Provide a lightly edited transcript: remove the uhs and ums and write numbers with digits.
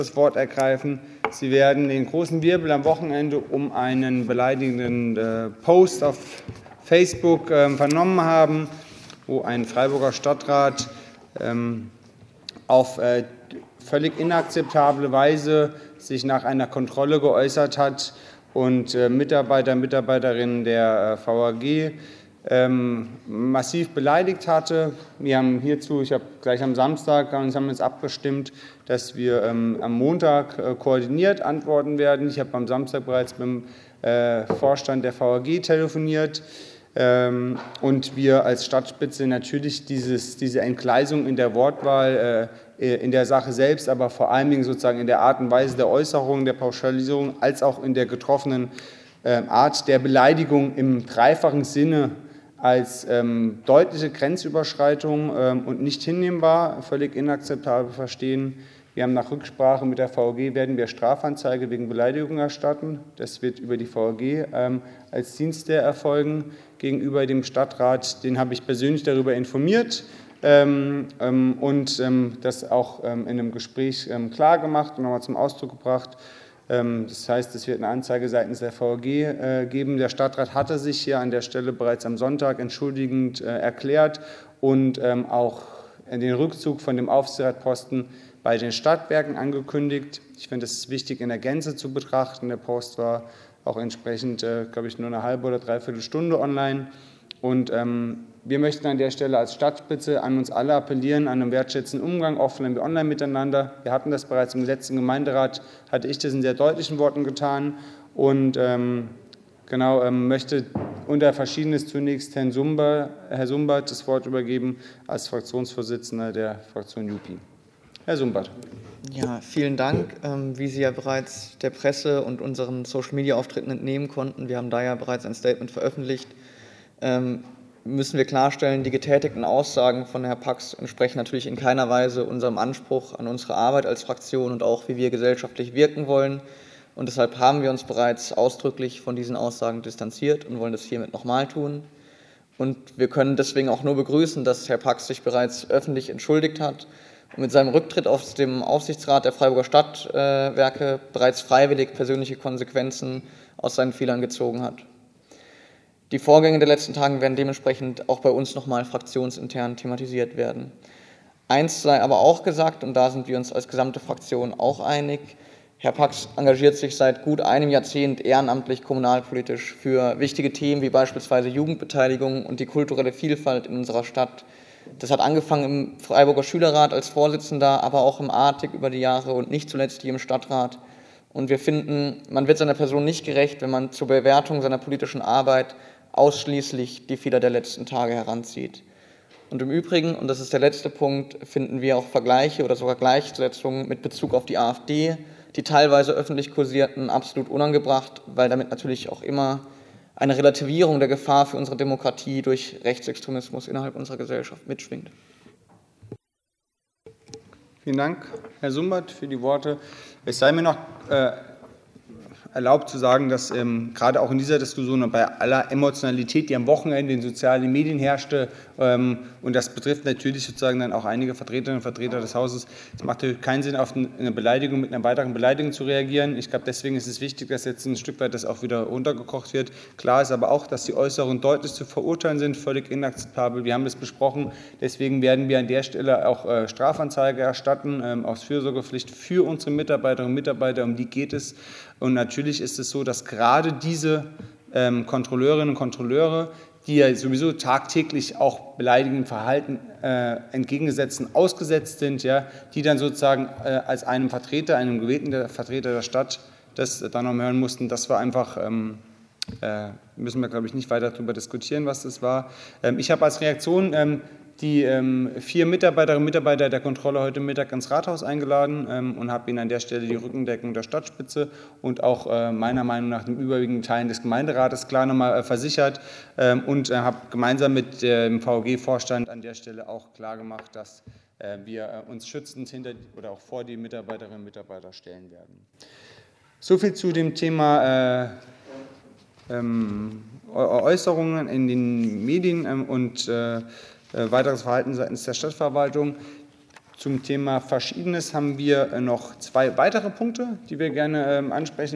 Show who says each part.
Speaker 1: das Wort ergreifen. Sie werden den großen Wirbel am Wochenende um einen beleidigenden Post auf Facebook vernommen haben, wo ein Freiburger Stadtrat auf völlig inakzeptable Weise sich nach einer Kontrolle geäußert hat und Mitarbeiter, Mitarbeiterinnen der VAG massiv beleidigt hatte. Wir haben hierzu, ich habe gleich am Samstag, haben uns abgestimmt, dass wir am Montag koordiniert antworten werden. Ich habe am Samstag bereits mit dem Vorstand der VAG telefoniert und wir als Stadtspitze natürlich diese Entgleisung in der Wortwahl, in der Sache selbst, aber vor allen Dingen sozusagen in der Art und Weise der Äußerung, der Pauschalisierung, als auch in der getroffenen Art der Beleidigung im dreifachen Sinne als deutliche Grenzüberschreitung und nicht hinnehmbar, völlig inakzeptabel verstehen. Wir haben nach Rücksprache mit der VAG, werden wir Strafanzeige wegen Beleidigung erstatten. Das wird über die VAG als Dienstwehr erfolgen gegenüber dem Stadtrat. Den habe ich persönlich darüber informiert und das auch in einem Gespräch klar gemacht und nochmal zum Ausdruck gebracht. Das heißt, es wird eine Anzeige seitens der VAG geben. Der Stadtrat hatte sich hier an der Stelle bereits am Sonntag entschuldigend erklärt und auch den Rückzug von dem Aufsichtsratposten bei den Stadtwerken angekündigt. Ich finde, es ist wichtig, in der Gänze zu betrachten. Der Post war auch entsprechend, glaube ich, nur eine halbe oder dreiviertel Stunde online. Und wir möchten an der Stelle als Stadtspitze an uns alle appellieren, an einen wertschätzenden Umgang, offline wie online miteinander. Wir hatten das bereits im letzten Gemeinderat, hatte ich das in sehr deutlichen Worten getan und möchte unter Verschiedenes zunächst Herr Sumbart das Wort übergeben als Fraktionsvorsitzender der Fraktion JUPI. Herr Sumbart.
Speaker 2: Ja, vielen Dank. Wie Sie ja bereits der Presse und unseren Social-Media-Auftritten entnehmen konnten, wir haben da ja bereits ein Statement veröffentlicht, müssen wir klarstellen, die getätigten Aussagen von Herrn Pax entsprechen natürlich in keiner Weise unserem Anspruch an unsere Arbeit als Fraktion und auch, wie wir gesellschaftlich wirken wollen. Und deshalb haben wir uns bereits ausdrücklich von diesen Aussagen distanziert und wollen das hiermit nochmal tun. Und wir können deswegen auch nur begrüßen, dass Herr Pax sich bereits öffentlich entschuldigt hat und mit seinem Rücktritt aus dem Aufsichtsrat der Freiburger Stadtwerke bereits freiwillig persönliche Konsequenzen aus seinen Fehlern gezogen hat. Die Vorgänge der letzten Tage werden dementsprechend auch bei uns nochmal fraktionsintern thematisiert werden. Eins sei aber auch gesagt, und da sind wir uns als gesamte Fraktion auch einig: Herr Pax engagiert sich seit gut einem Jahrzehnt ehrenamtlich kommunalpolitisch für wichtige Themen wie beispielsweise Jugendbeteiligung und die kulturelle Vielfalt in unserer Stadt. Das hat angefangen im Freiburger Schülerrat als Vorsitzender, aber auch im ARTIC über die Jahre und nicht zuletzt hier im Stadtrat. Und wir finden, man wird seiner Person nicht gerecht, wenn man zur Bewertung seiner politischen Arbeit ausschließlich die Fehler der letzten Tage heranzieht. Und im Übrigen, und das ist der letzte Punkt, finden wir auch Vergleiche oder sogar Gleichsetzungen mit Bezug auf die AfD, die teilweise öffentlich kursierten, absolut unangebracht, weil damit natürlich auch immer eine Relativierung der Gefahr für unsere Demokratie durch Rechtsextremismus innerhalb unserer Gesellschaft mitschwingt.
Speaker 1: Vielen Dank, Herr Sumbart, für die Worte. Es sei mir noch erlaubt zu sagen, dass gerade auch in dieser Diskussion und bei aller Emotionalität, die am Wochenende in sozialen Medien herrschte, und das betrifft natürlich sozusagen dann auch einige Vertreterinnen und Vertreter des Hauses, es macht natürlich keinen Sinn, auf eine Beleidigung mit einer weiteren Beleidigung zu reagieren. Ich glaube, deswegen ist es wichtig, dass jetzt ein Stück weit das auch wieder runtergekocht wird. Klar ist aber auch, dass die Äußerungen deutlich zu verurteilen sind, völlig inakzeptabel. Wir haben das besprochen. Deswegen werden wir an der Stelle auch Strafanzeige erstatten, aus Fürsorgepflicht für unsere Mitarbeiterinnen und Mitarbeiter. Um die geht es. Und natürlich ist es so, dass gerade diese Kontrolleurinnen und Kontrolleure, die ja sowieso tagtäglich auch beleidigendem Verhalten entgegengesetzt und ausgesetzt sind, ja, die dann sozusagen als einem gewählten Vertreter der Stadt das dann noch hören mussten, das war einfach, müssen wir, glaube ich, nicht weiter darüber diskutieren, was das war. Ich habe als Reaktion die 4 Mitarbeiterinnen und Mitarbeiter der Kontrolle heute Mittag ins Rathaus eingeladen und habe ihnen an der Stelle die Rückendeckung der Stadtspitze und auch meiner Meinung nach den überwiegenden Teilen des Gemeinderates klar nochmal versichert und habe gemeinsam mit dem VAG-Vorstand an der Stelle auch klar gemacht, dass wir uns schützend hinter oder auch vor die Mitarbeiterinnen und Mitarbeiter stellen werden. Soviel zu dem Thema Äußerungen in den Medien und weiteres Verhalten seitens der Stadtverwaltung. Zum Thema Verschiedenes haben wir noch 2 weitere Punkte, die wir gerne ansprechen